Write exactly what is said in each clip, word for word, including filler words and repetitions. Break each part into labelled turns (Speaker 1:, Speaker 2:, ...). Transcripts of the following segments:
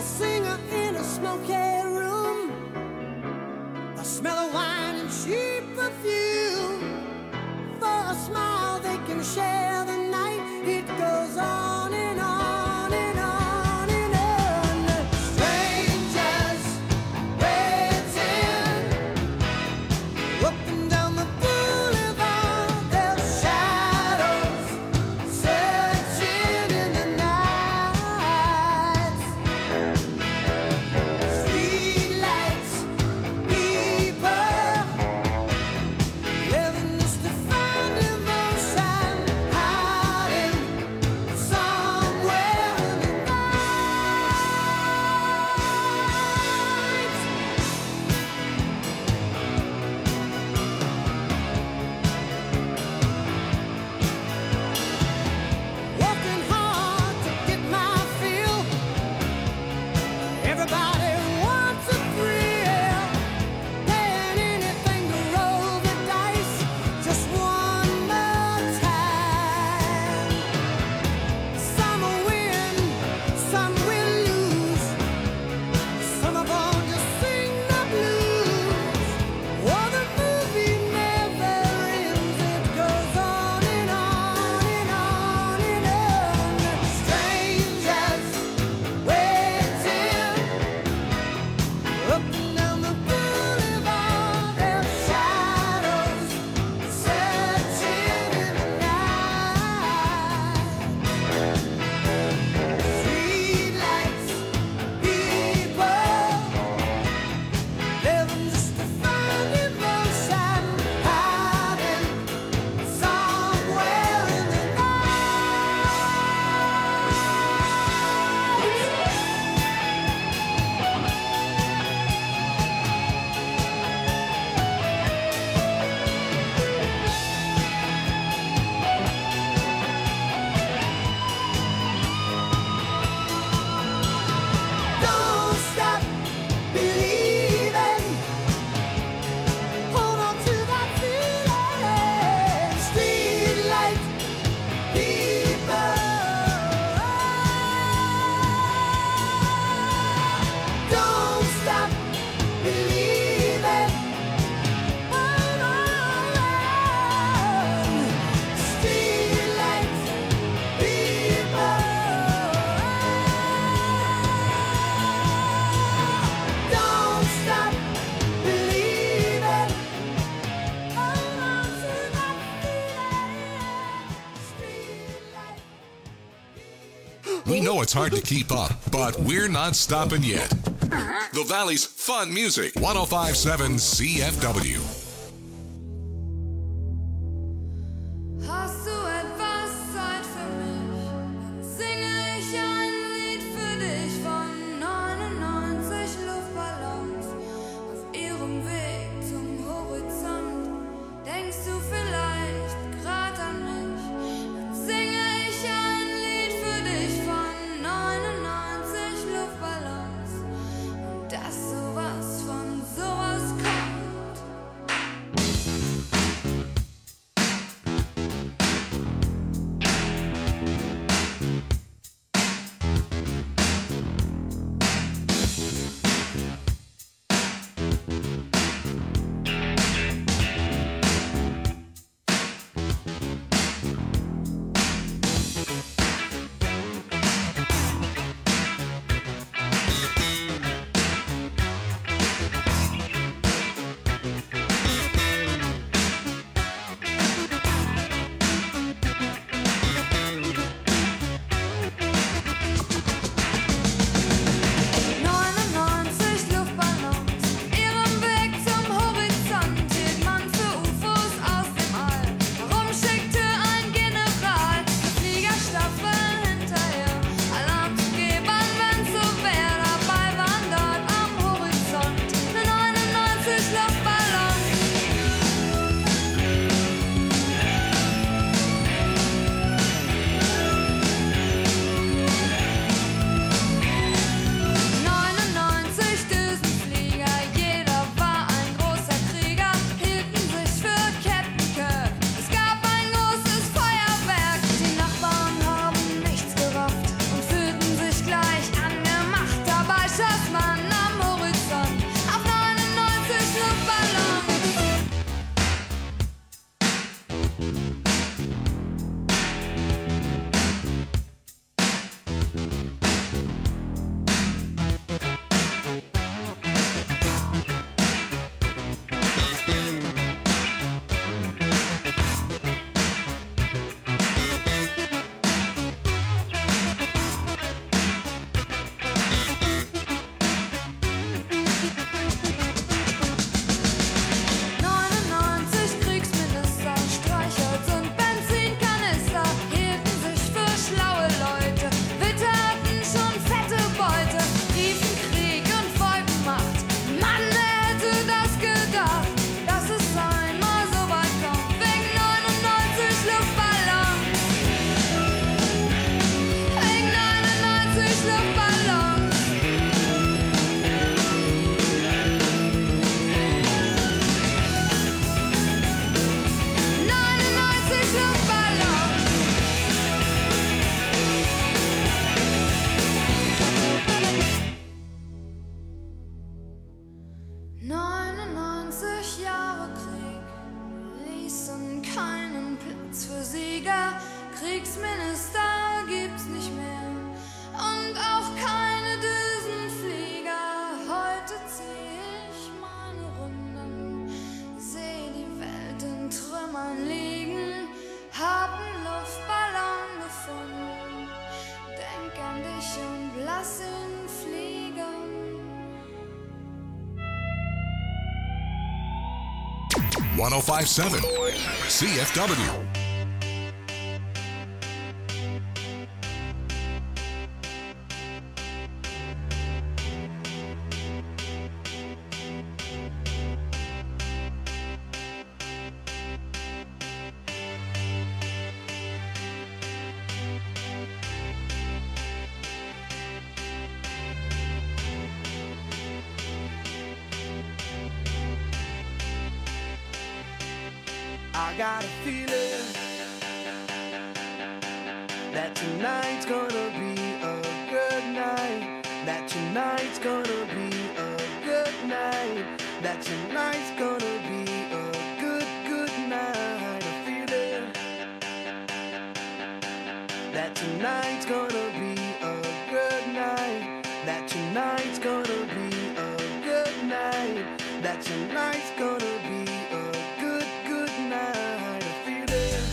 Speaker 1: A singer in a smoky room, the smell of wine and cheap perfume. For a smile they can share the night. It goes on and on and on and on. Strangers waiting up and down the boulevard, their shadows searching in the night. Streetlights, people living just to find emotion, hiding somewhere in the working hard to get my fill. Everybody wants a thrill, paying anything to roll the dice just one more time. Some will win, some will lose. Some of them just sing the blues. Oh, the movie never ends. It goes on and on and on and on. Strangers waiting up and down the boulevard, their shadows searching in the night. Streetlights, people living just to find emotion, hiding somewhere in the Don't stop believing. Hold on to that feeling. Streetlight people. Don't stop believing. Hold on. Streetlight people. Don't stop believing. Hold on to that feeling. Streetlight.
Speaker 2: We know it's hard to keep up, but we're not stopping yet. The Valley's fun music, one oh five point seven C F W.
Speaker 3: Hast du etwas Zeit für mich? Dann singe ich ein Lied für dich von neunundneunzig Luftballons auf ihrem Weg zum Horizont. Denkst du vielleicht grad an mich? Dann singe ich ein Lied für dich von neunundneunzig Luftballons und dass sowas von sowas kommt. Luftballons. neunundneunzig Luftballons. neunundneunzig Jahre Krieg ließen keinen Platz für Sieger. Kriegsminister gibt's nicht mehr und auch keine Düsenflieger. Heute zieh ich meine Runden, seh die Welt in Trümmern liegen, hab 'n Luftballon gefunden, denk an dich und lass ihn fliegen.
Speaker 2: one oh five point seven C F W.
Speaker 4: I got a feeling that tonight's gonna be a good night. That tonight's gonna be a good night. That tonight's gonna be a good, good night. A feeling that tonight's gonna be a good night. That tonight's gonna be a good night. That tonight's gonna be a good, good night. A feeling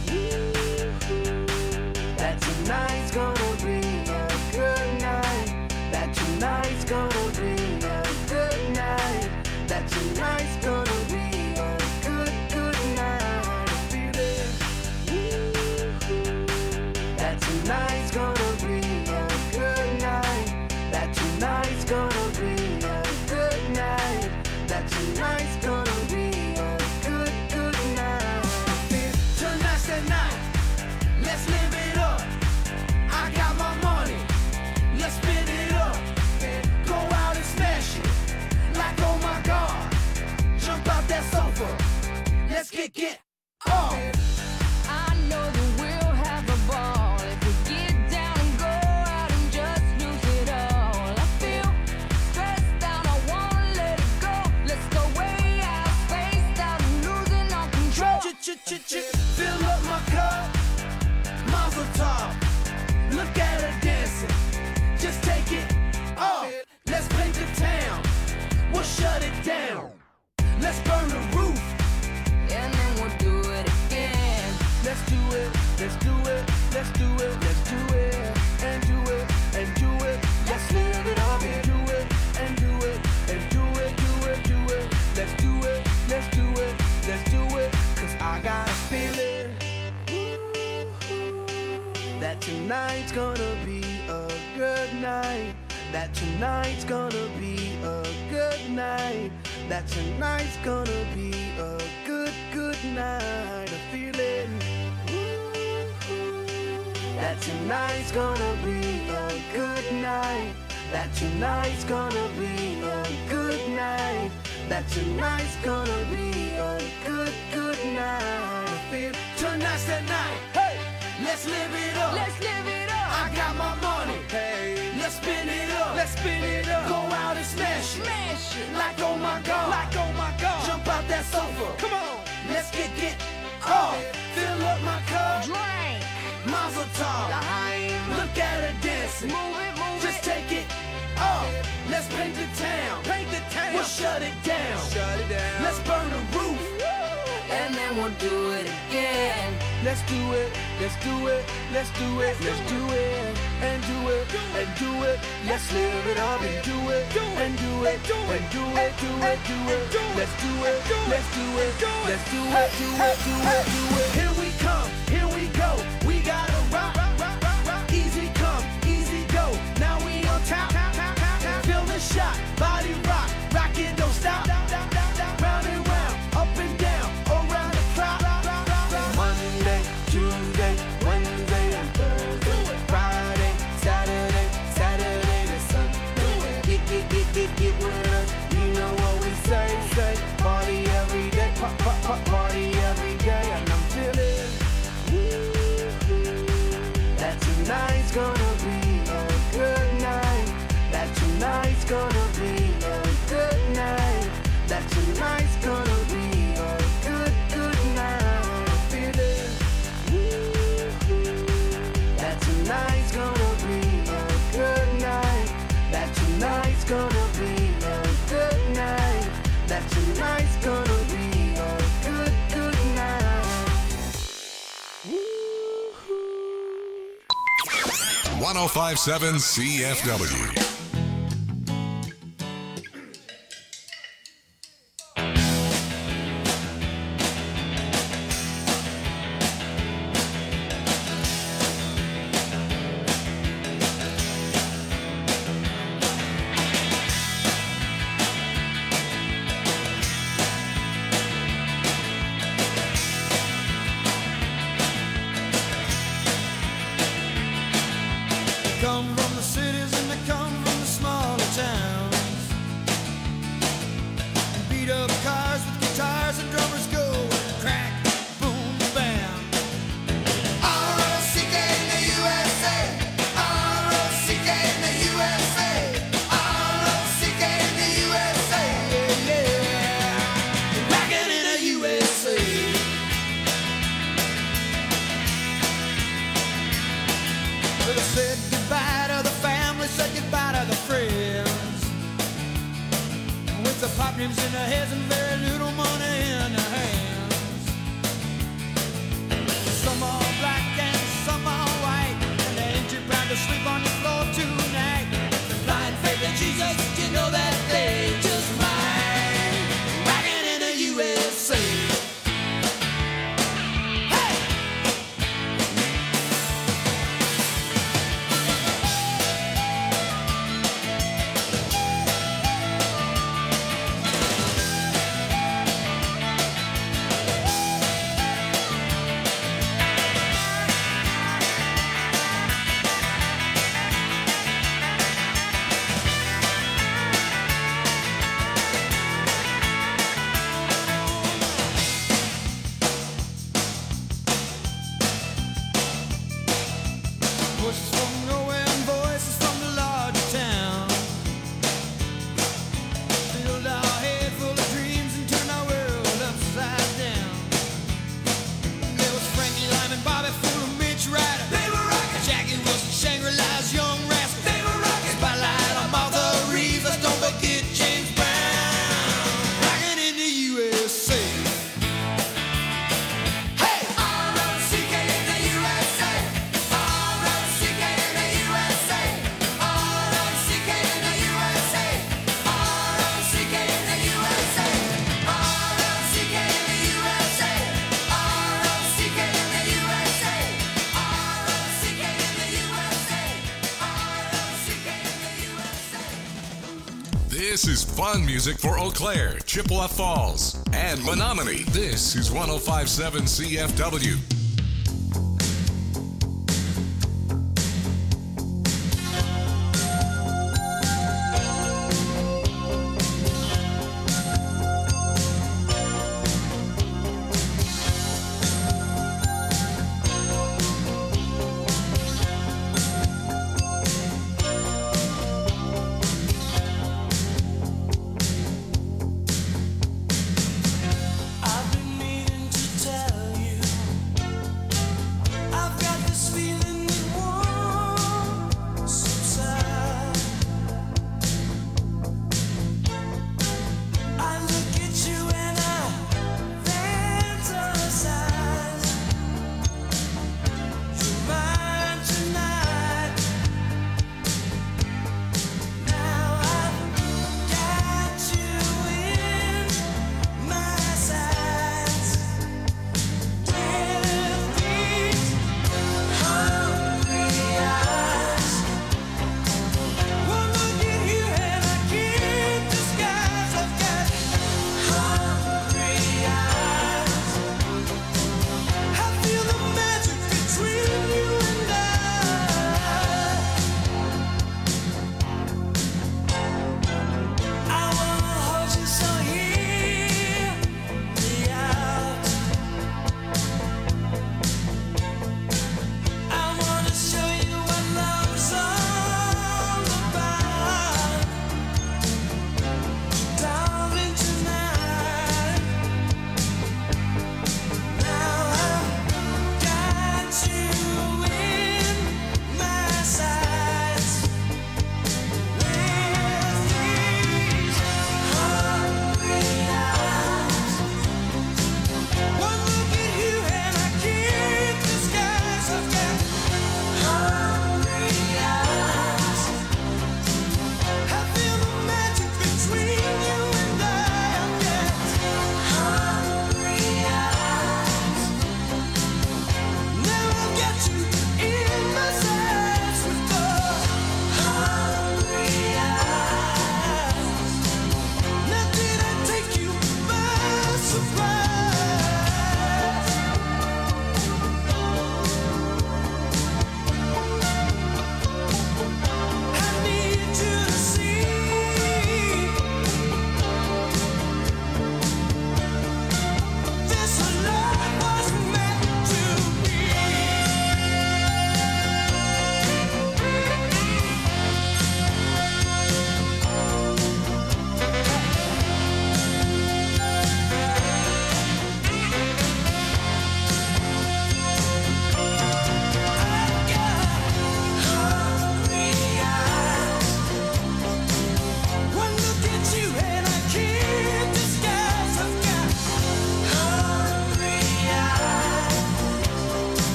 Speaker 4: that tonight's gonna be a good night. That tonight's gonna be a good night. That tonight's gonna be a good, good night. A feeling that tonight's gonna be a good night. That tonight's gonna be a good night. That tonight's gonna be a good, good night. Tonight's the night. Let's live it up. I got my money. Let's spin it up. Go out and smash it. Like oh my God. Jump out that sofa. Let's get get off.
Speaker 3: I know that we'll have a ball if we get down and go out and just lose it all. I feel stressed out, I wanna let it go. Let's go way out, spaced out, and losing all control.
Speaker 4: Fill up my cup. Mazel tov. Look at her dancing. Just take it off. Let's paint the town. We'll shut it down. Let's burn the roof.
Speaker 3: And then we'll do it again.
Speaker 4: Let's do it. Let's do it. Let's do it. Let's do it. And do it. And do it. Let's live it up and do it. And do it. And do it. Do it. Do it. Let's do it. Let's do it. Let's do it. Cause I got a feeling that tonight's gonna be a good night. That tonight's gonna be a good night. That tonight's gonna be a good, good night. A feeling that tonight's gonna be a good night. That tonight's gonna be a good night. That tonight's gonna be a good, good night. I feel tonight's the night. Hey, let's live it up.
Speaker 3: Let's live it up.
Speaker 4: I got my money. Hey, let's spin it up. Let's spin it up. Go out and smash it.
Speaker 3: Smash it.
Speaker 4: Like oh my God. Like oh my God. Jump out that sofa. Come on. Let's get get off. Fill up my cup.
Speaker 3: Drink.
Speaker 4: Mazel tov. Look at her dancing.
Speaker 3: Move it, move
Speaker 4: Just
Speaker 3: it.
Speaker 4: take it off. Let's paint the town. Paint the town. We'll shut it down. Shut it down. Let's burn the roof.
Speaker 3: And then we'll do it again.
Speaker 4: Let's do it. Let's do it. Let's do it. Let's do it. And do it. And do it. Let's live it up and do it. And do it. And do it. Do it. Do it. Let's do it. Let's do it. Let's do it. Do it. Do it. Do it. Here we come. Here we go. We gotta rock. Easy come. Easy go. Now we on top. Feel the shot. Body rock. Rock it. Don't stop. Round and round. Up and down. Around the clock. Monday, Tuesday, Wednesday, and Thursday. Friday, Saturday, Saturday. kick it with us. You know what we say, say, party every day, pop, pop, pop, party every day, and I'm feeling that tonight's gonna be a good night. That tonight's gonna be a good night. That tonight's gonna be a good, good night. I'm feeling that tonight's gonna be a good night. That tonight's gonna be a good night. That tonight's gonna be a good, good night.
Speaker 2: one oh five point seven C F W.
Speaker 1: Come from the cities and they come from the smaller towns. And beat up cars with guitars and drummers go crack, boom, bam. R O C K in the U S A. R O C K in the U S A. R O C K in the U S A. Yeah, yeah. Rockin' in the U S A. Well, I said goodbye to the family, said goodbye to the friends. With the pop names in their heads and very little money in their hands. Some are black and some are white, and they ain't too proud to sleep on the floor tonight. Blind faith in Jesus, you know that they just might. Rockin' in the U S A. Voices from nowhere and voices from the larger town. Filled our head full of dreams and turned our world upside down. There was Frankie Lyman, Bobby Fuller, Mitch Ryder. They were rockin'. Jackie Wilson, Shangri-La's Young Rascals. They were rockin'. Spotlight on Martha Reeves. Let's don't forget James Brown. Rockin' in the U S A. Hey! R O C K in the U S A. R O C K in the U S A. R O C K in the U S A. R O C K in the U S A. R O C K in the U S A. R O C K in the U S A. R O C K in the U S A. R O C K in the U S A.
Speaker 2: This is fun music for Eau Claire, Chippewa Falls, and Menominee. This is one oh five point seven C F W.
Speaker 1: I've been meaning to tell you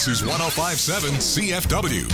Speaker 2: This is one oh five point seven C F W.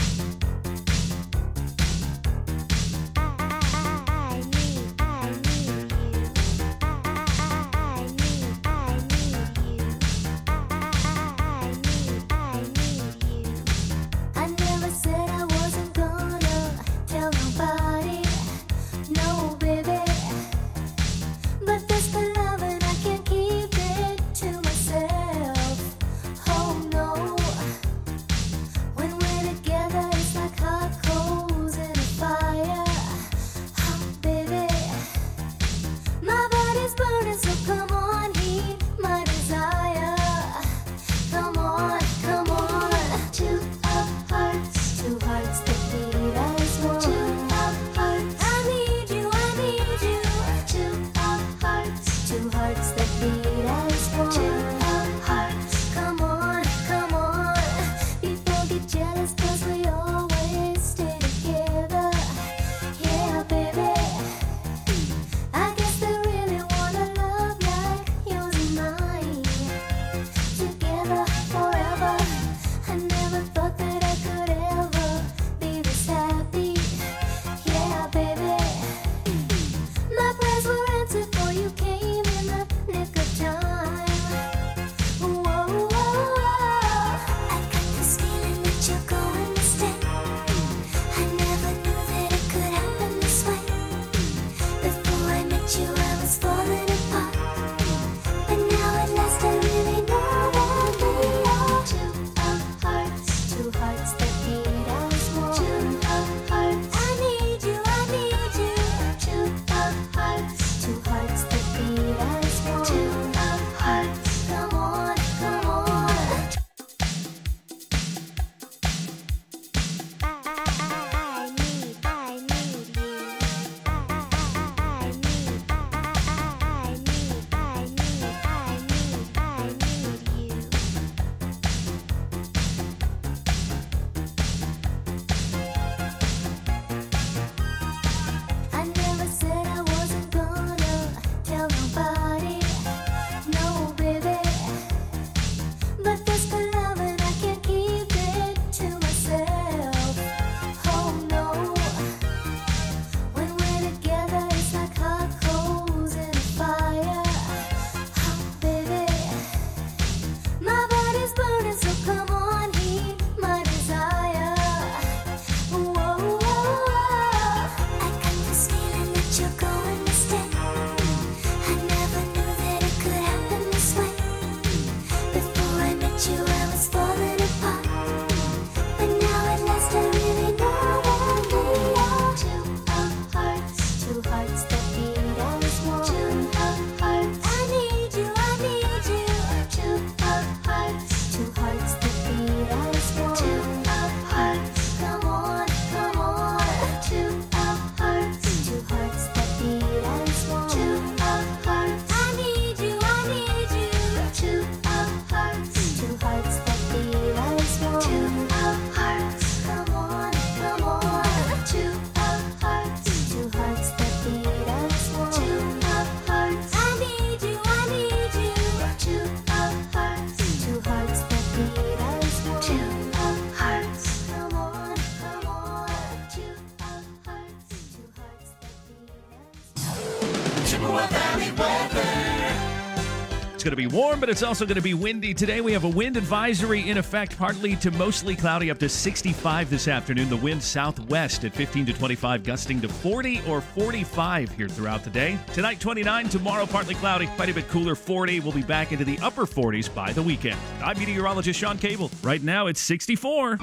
Speaker 5: It's going to be warm, but it's also going to be windy today. We have a wind advisory in effect, partly to mostly cloudy, up to sixty-five this afternoon. The wind southwest at fifteen to twenty-five, gusting to forty or forty-five here throughout the day. Tonight, twenty-nine. Tomorrow, partly cloudy, quite a bit cooler, forty. We'll be back into the upper forties by the weekend. I'm meteorologist Sean Cable. Right now, it's sixty-four.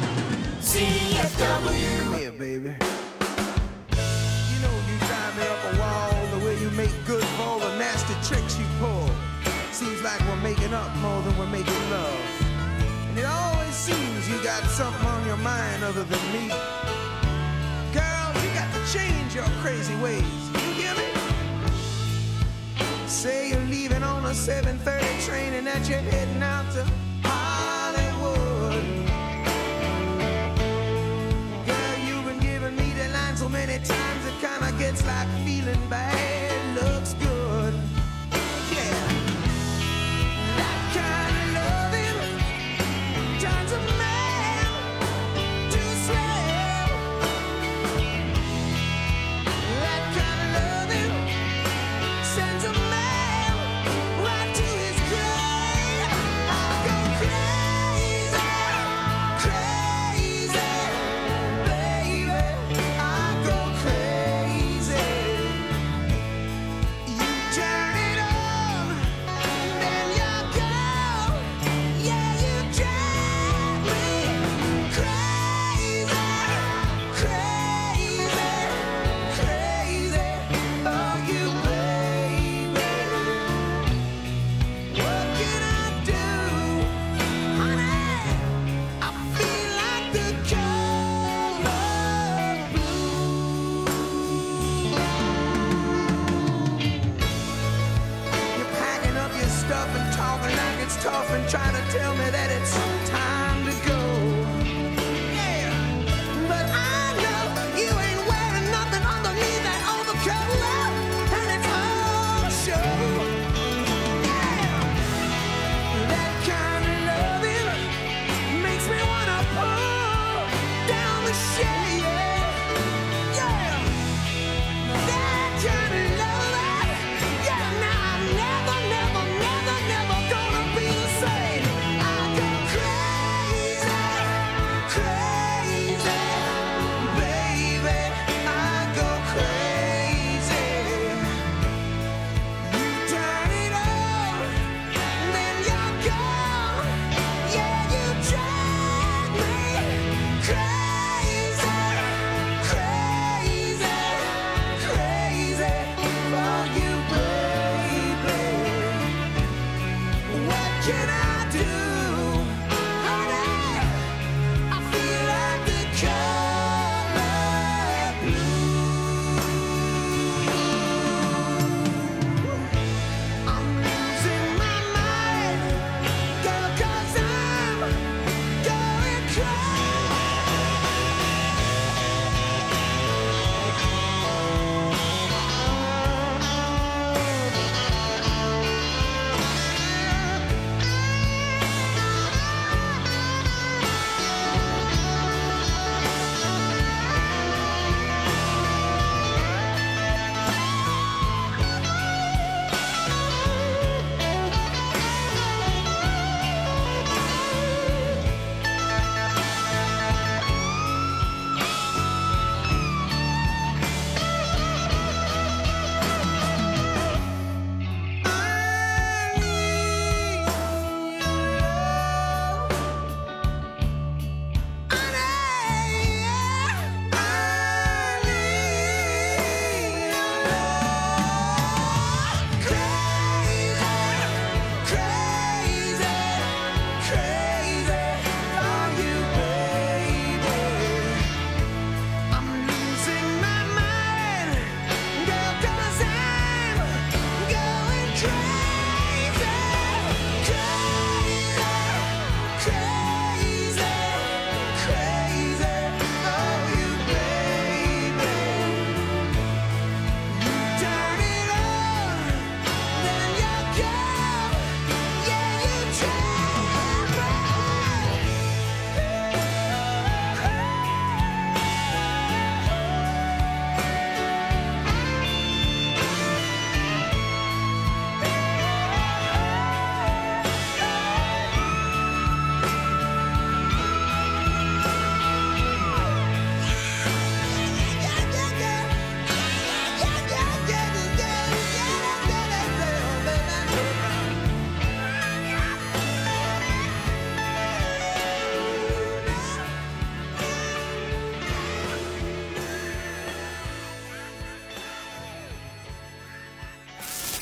Speaker 4: C F W. Yeah, baby. You know you drive me up a wall, the way you make good for all the nasty tricks you pull. Seems like we're making up more than we're making love. And it always seems you got something on your mind other than me. Girl, you got to change your crazy ways. You hear me? Say you're leaving on a seven thirty train and that you're heading out to Hollywood. Girl, you've been giving me the line so many times it kinda gets like feeling bad looks good. Yeah. That kind of loving turns a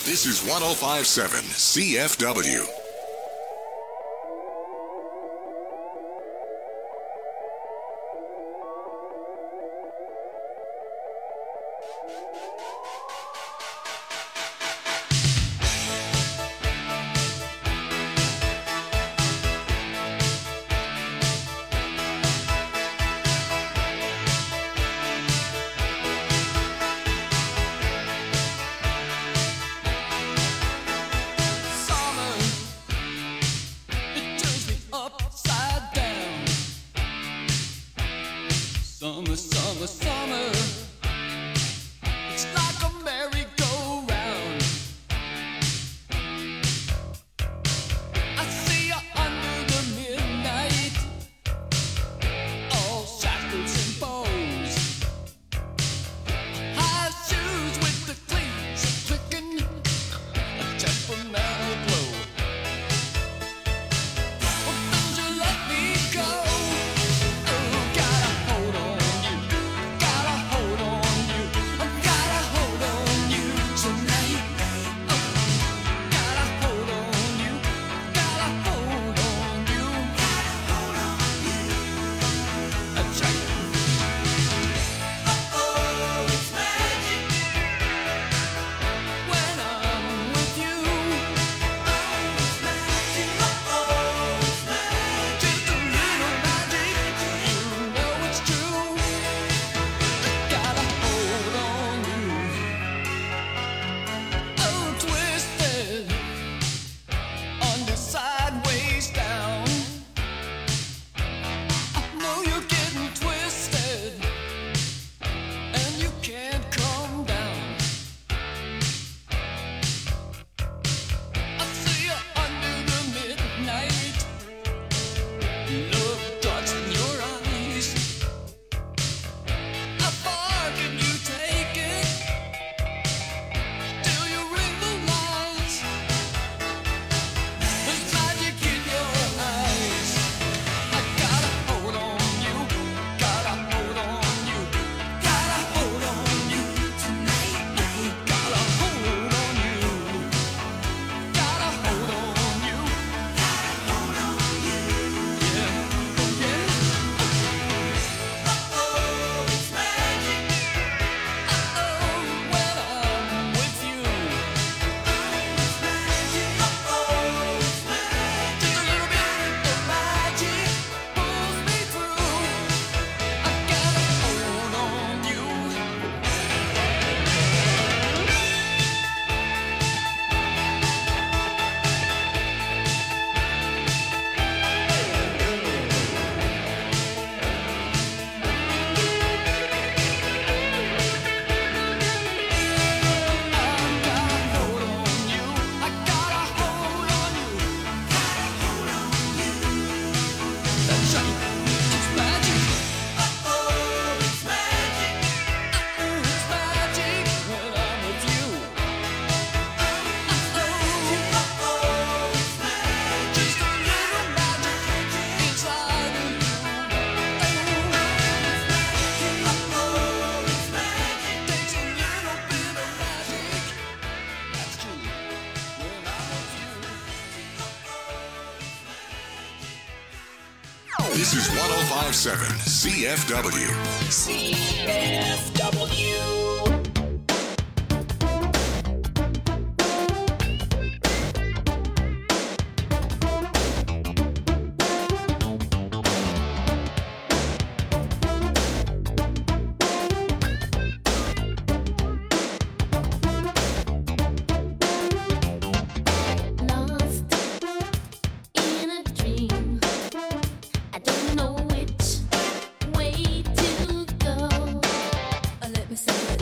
Speaker 2: This is one oh five point seven C F W.
Speaker 6: Summer, summer, summer. It's like a merry-go-round. I see you under the midnight, all shackles and bows. High shoes with the cleats clicking, a temperamental glow. Well, don't you let me go.
Speaker 2: This is one oh five point seven C F W.
Speaker 7: C F W.
Speaker 3: Let me say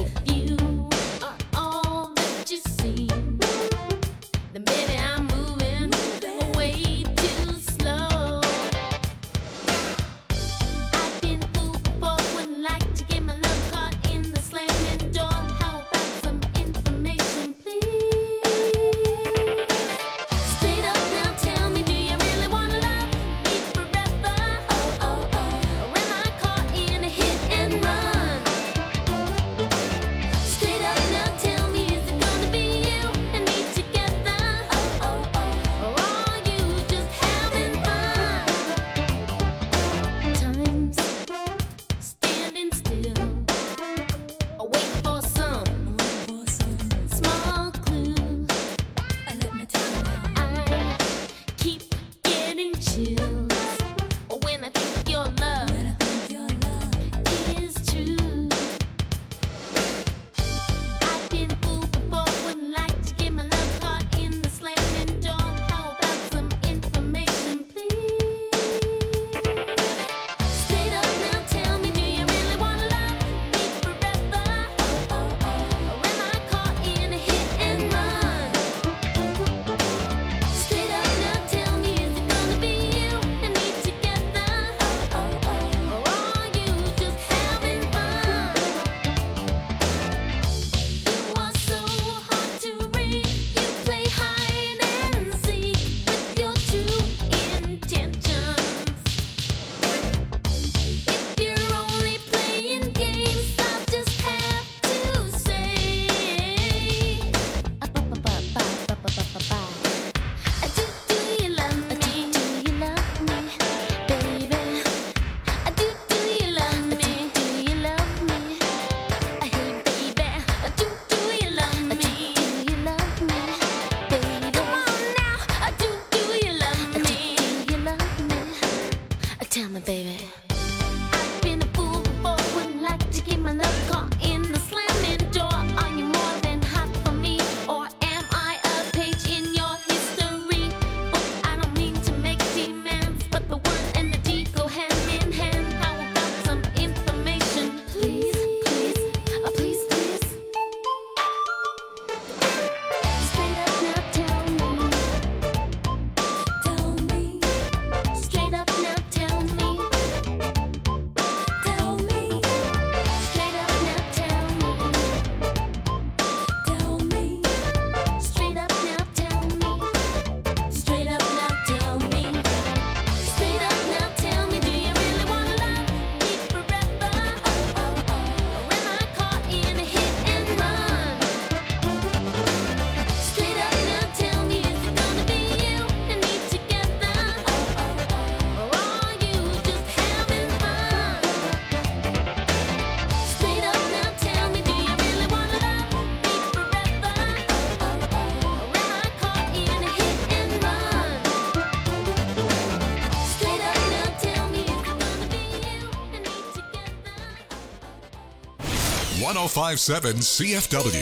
Speaker 2: one oh five point seven C F W.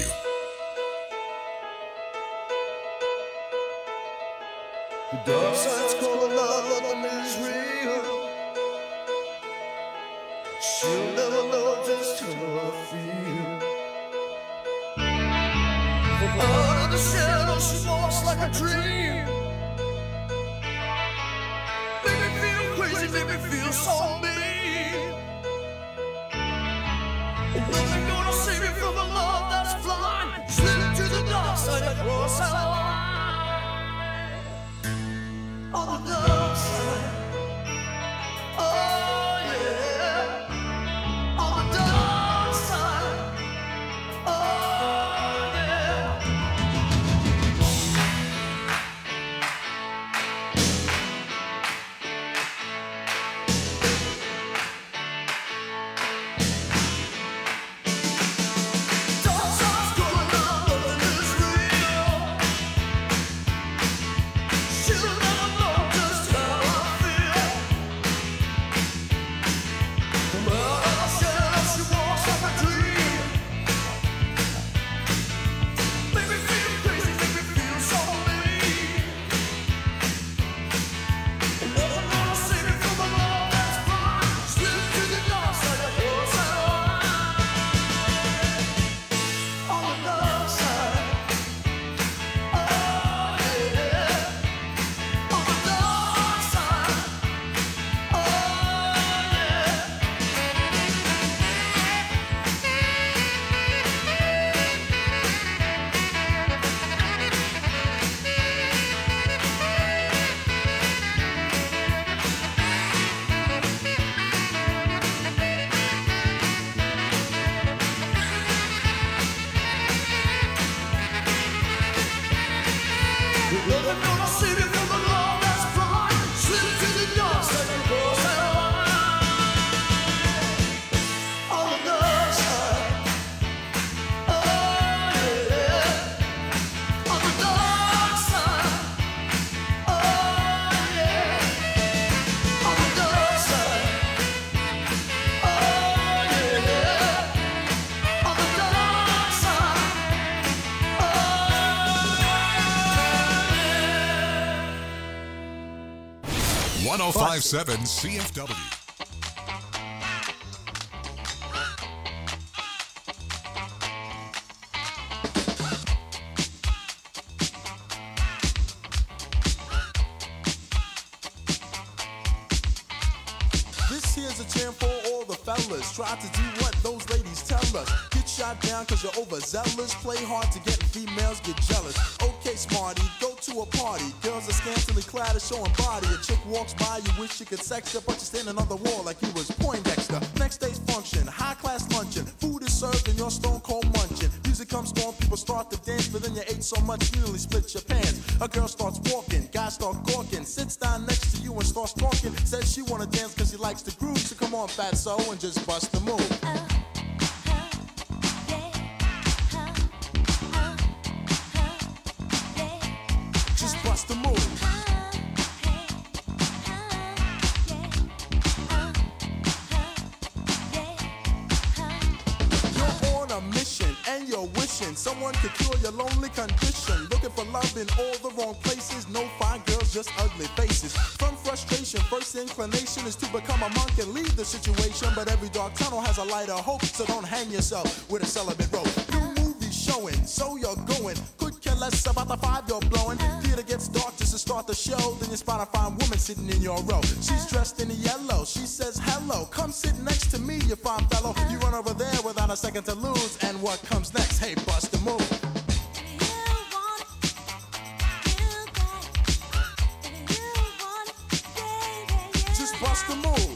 Speaker 4: The dark side's calling out, nothing is real. She'll never know just how I feel. From out of the shadow, she walks like a dream. Make me feel crazy, make me feel so mean. Nothing gonna save me from the love that's blind. Slip to the dark side across our line. On the dark side, oh yeah. On the dark side, oh yeah. Dark side's going on, nothing is real. She'll never know just how I feel. From out of the shadow, she walks like a dream. Make me feel crazy, make me feel so mean. Nothing gonna save me from the love that's blind. Slip to the dark side of your side. On the dark side, oh yeah. On the dark side, oh yeah. Nothing gonna save me from the love that's blind. Slip to the dark side and cross that line. On the dark side, oh yeah. On the dark side, oh yeah. On the dark side, oh yeah. On the dark side, oh yeah.
Speaker 2: one oh five point seven C F W.
Speaker 8: This here's a jam for all the fellas. Try to do what those ladies tell us. Get shot down cause you're overzealous. Play hard to get and females get jealous. Okay, smarty, go to a party. Girls are scantily clad and showing body. A chick walks by, you wish you could sex her, but you're standing on the wall like you was Poindexter. Next day's function, high class luncheon. Food is served and you're stone cold munching. Music comes on, people start to dance, but then you ate so much you nearly split your pants. A girl starts walking, guys start gawking. Sits down next to you and starts talking. Says she wanna dance cause she likes the groove. So come on, fatso, and just bust the move. Just bust the move. You're on a mission and you're wishing someone could cure your lonely condition. Looking for love in all the wrong places. No fine girls, just ugly faces. From frustration, first inclination is to become a monk and leave the situation. But every dark tunnel has a light of hope, so don't hang yourself with a celibate rope. New movies showing, so you're going. Could care less about the five you're blowing. Theater gets dark just to start the show. Then you spot a fine woman sitting in your row. She's dressed in yellow. She says hello. Come sit next to me, you fine fellow. You run over there without a second to lose. And what comes next? Hey, bust the move. Just bust the move.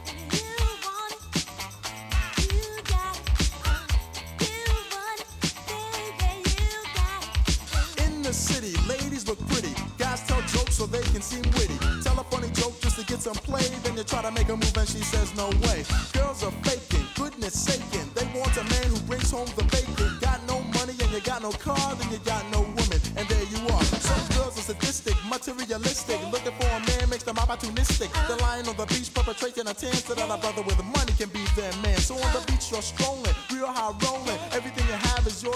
Speaker 8: In the city, ladies look pretty. Guys tell jokes so they can seem witty. Tell a funny joke just to get some play. Then you try to make a move and she says no way. Girls are faking, goodness saking. They want a man who brings home the bacon. Got no money and you got no car, then you got no woman. And there you are. Some girls are sadistic, materialistic. Looking for a man makes them opportunistic. They're lying on the beach perpetrating a tan so that a brother with money can be their man. So on the beach you're strolling, real high rolling.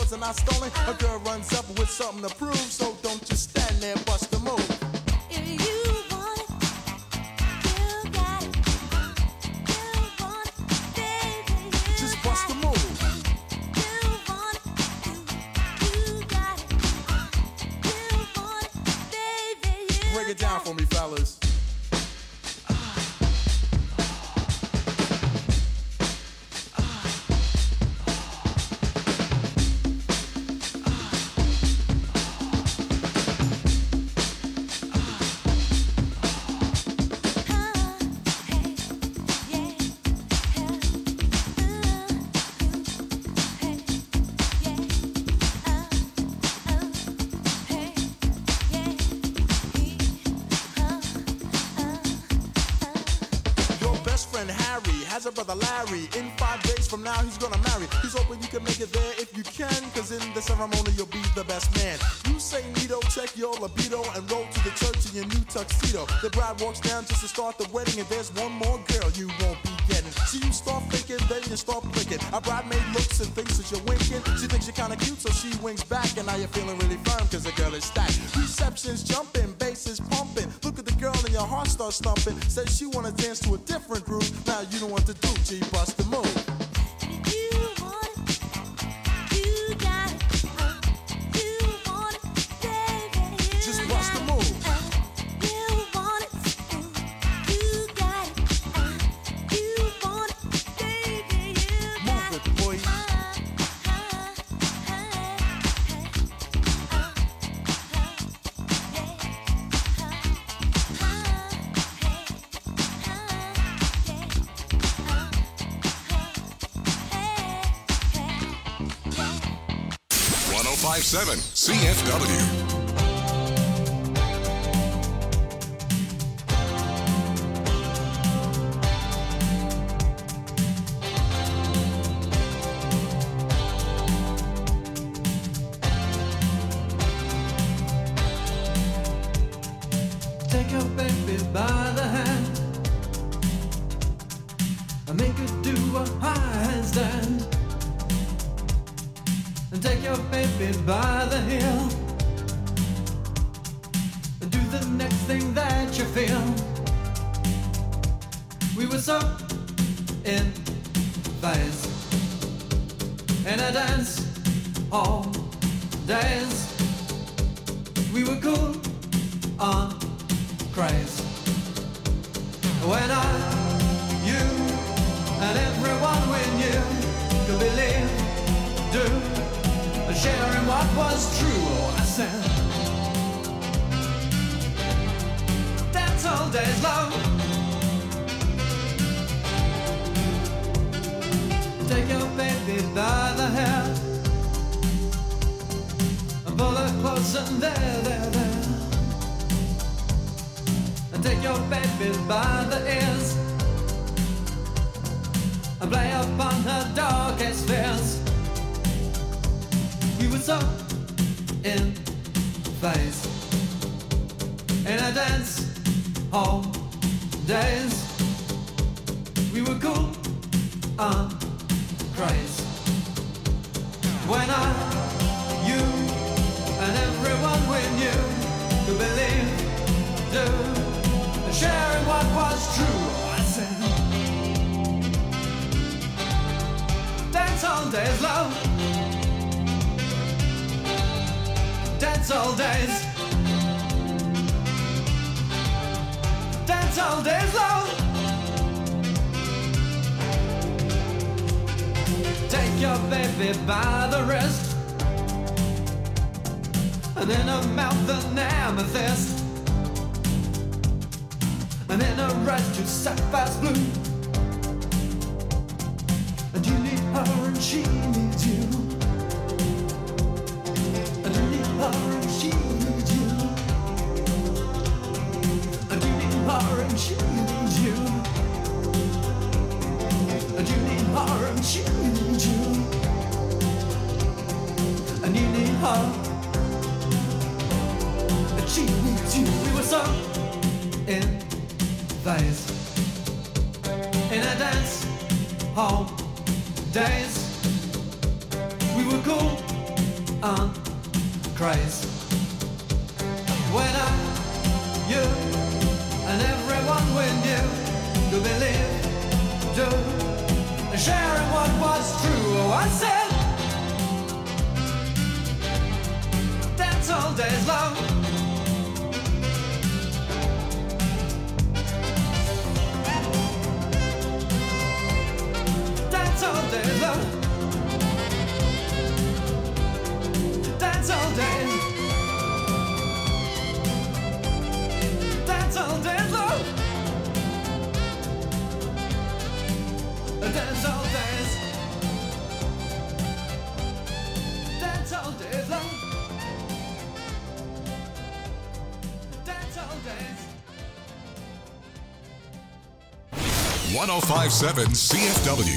Speaker 8: yours are not stolen. A girl runs up with something to prove, so don't just stand there, bust the move.
Speaker 1: If you want it, you got it. You want it, baby, you
Speaker 8: Just bust the move.
Speaker 1: You want it, you, you got it. You want it, baby, you
Speaker 8: Break it down for me, fellas. Has a brother Larry. In five days from now, he's gonna marry. He's hoping you can make it there if you can, cause in the ceremony, you'll be the best man. You say Nito, check your libido, and roll to the church in your new tuxedo. The bride walks down just to start the wedding, and there's one more girl you won't be getting. So you start thinking, then you start blinking. Our bridemaid looks and thinks that you're winking. She thinks you're kinda cute, so she winks back, and now you're feeling really firm, cause the girl is stacked. Reception's jumping, bass is pumping. Look at the girl and your heart starts thumping. Says she wanna dance to a different groove. Now you don't want to do, G, bust the move.
Speaker 1: You want it, you got it. Uh, you want it, baby, you
Speaker 8: Just
Speaker 1: got
Speaker 8: bust the
Speaker 1: it.
Speaker 8: move.
Speaker 1: Uh, you want it, uh, you got it. Uh, you want it, baby, you got
Speaker 8: Move it, boy.
Speaker 2: one oh five point seven C F W.
Speaker 9: Take your baby by the hand and make her do a high handstand. And take your baby by the heel and do the next thing that you feel. We were so in phase in a dance all days. We were cool on craze. When I, you, and everyone we knew could believe, do, and sharing what was true. Oh, I said, that's all days love. Take your baby by the hair and pull her close and there, there, there. And take your baby by the ears and play upon her darkest fears. We were so in phase in a dance hall days. We were cool on craze. When I, you, and everyone we knew could believe, do, and sharing what was true. I said, dance all days, love. Dance all days. Dance all days, love. Take your baby by the wrist and in her mouth an amethyst, and in her eyes two sapphires blue. And you need her and she needs you. And you need her and she needs you. And you need her and she needs you. And you need her and she needs you. And you need her and she needs you. We were so in phase in a dance hall days. We were cool on craze. When I, you, and everyone we knew to believe, to sharing what was true. Oh, I said, dance all days long. Dance all day long. Dance all day. Dance all day long. Dance all days. Dance all day long. Dance all days.
Speaker 2: one oh five point seven C F W.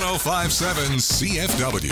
Speaker 2: oh five seven C F W.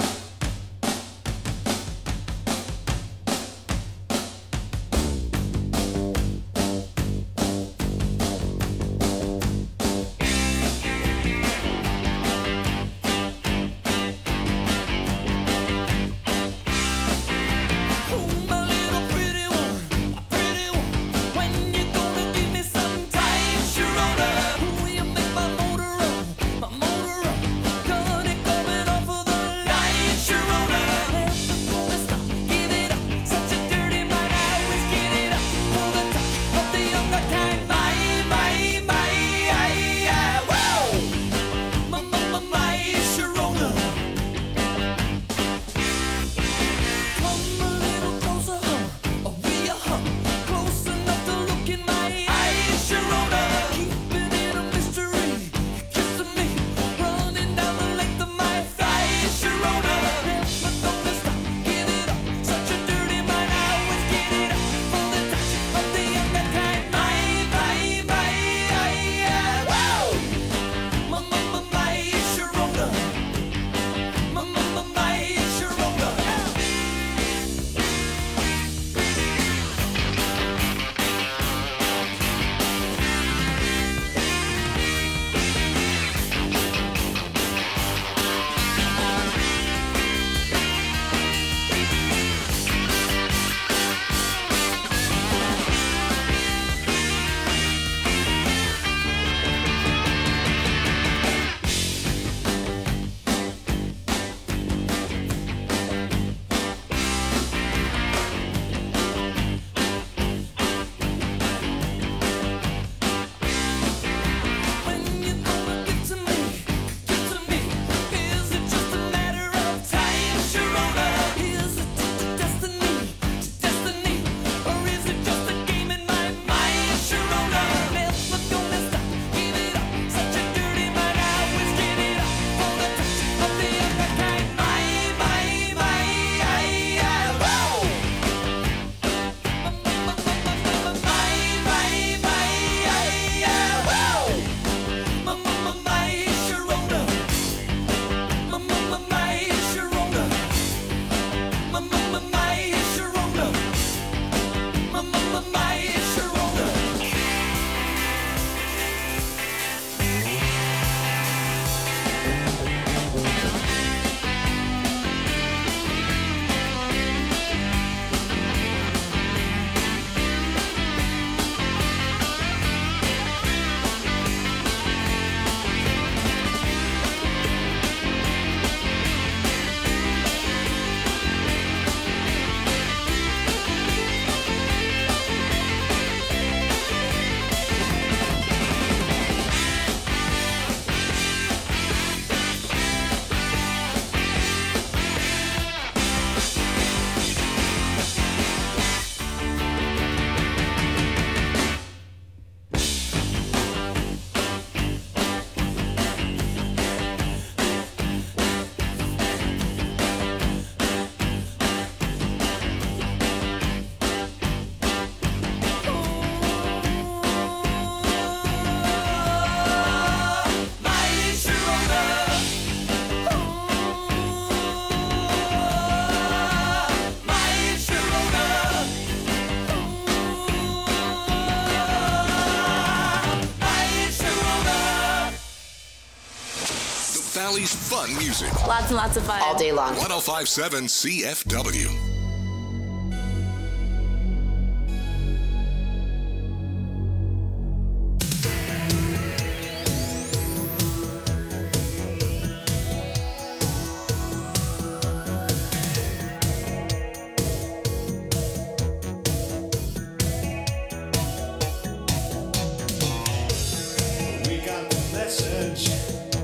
Speaker 2: Valley's fun music.
Speaker 10: Lots and lots of fun. All day long.
Speaker 2: one oh five seven C F W.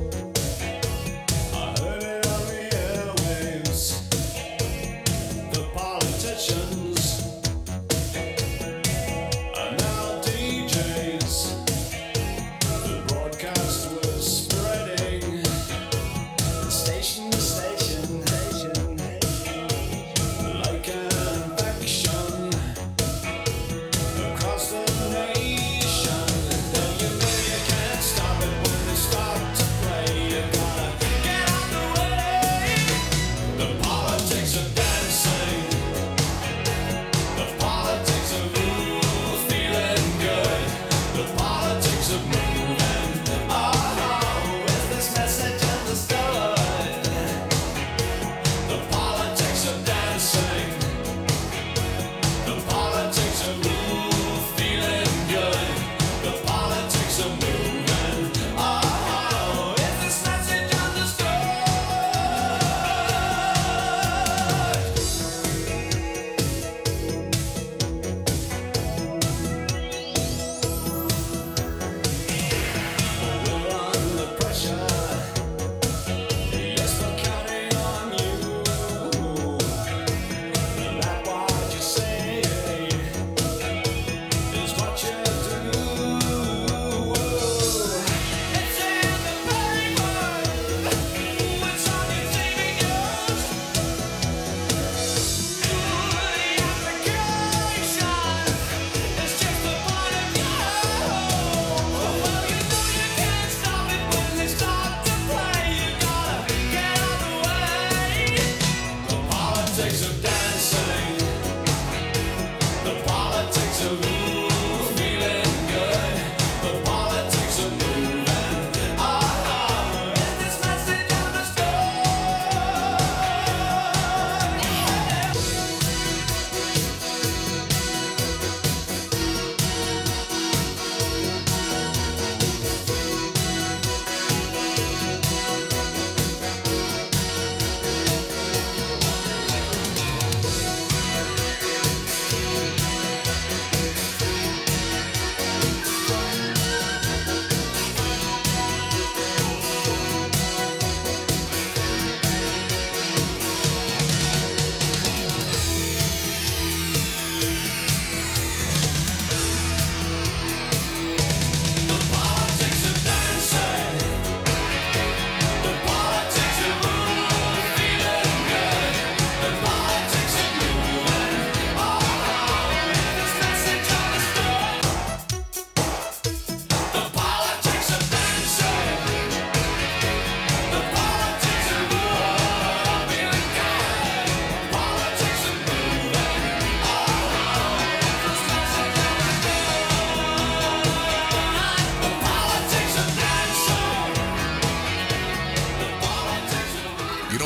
Speaker 11: The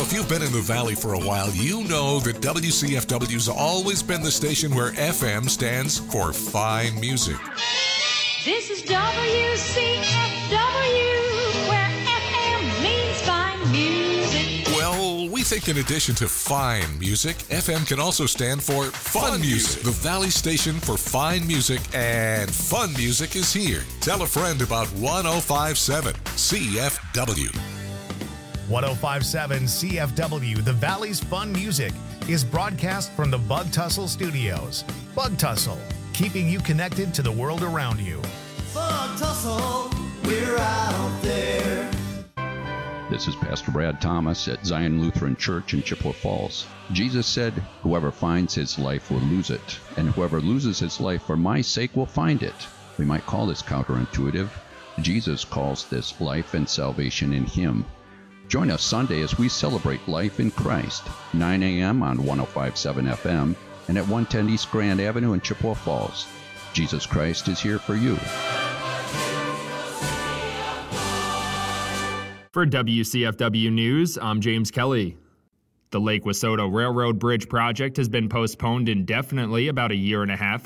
Speaker 2: if you've been in the Valley for a while, you know that W C F W's always been the station where F M stands for fine music.
Speaker 10: This is W C F W, where F M means fine music.
Speaker 2: Well, we think in addition to fine music, F M can also stand for fun, fun music. music. The Valley station for fine music and fun music is here. Tell a friend about one oh five point seven C F W.
Speaker 11: one oh five point seven C F W, the Valley's fun music, is broadcast from the Bug Tussle Studios. Bug Tussle, keeping you connected to the world around you.
Speaker 9: Bug Tussle, we're out there.
Speaker 12: This is Pastor Brad Thomas at Zion Lutheran Church in Chippewa Falls. Jesus said, "Whoever finds his life will lose it, and whoever loses his life for my sake will find it." We might call this counterintuitive. Jesus calls this life and salvation in him. Join us Sunday as we celebrate life in Christ, nine a.m. on one oh five point seven F M and at one ten East Grand Avenue in Chippewa Falls. Jesus Christ is here for you.
Speaker 13: For W C F W News, I'm James Kelly. The Lake Wissota Railroad Bridge project has been postponed indefinitely about a year and a half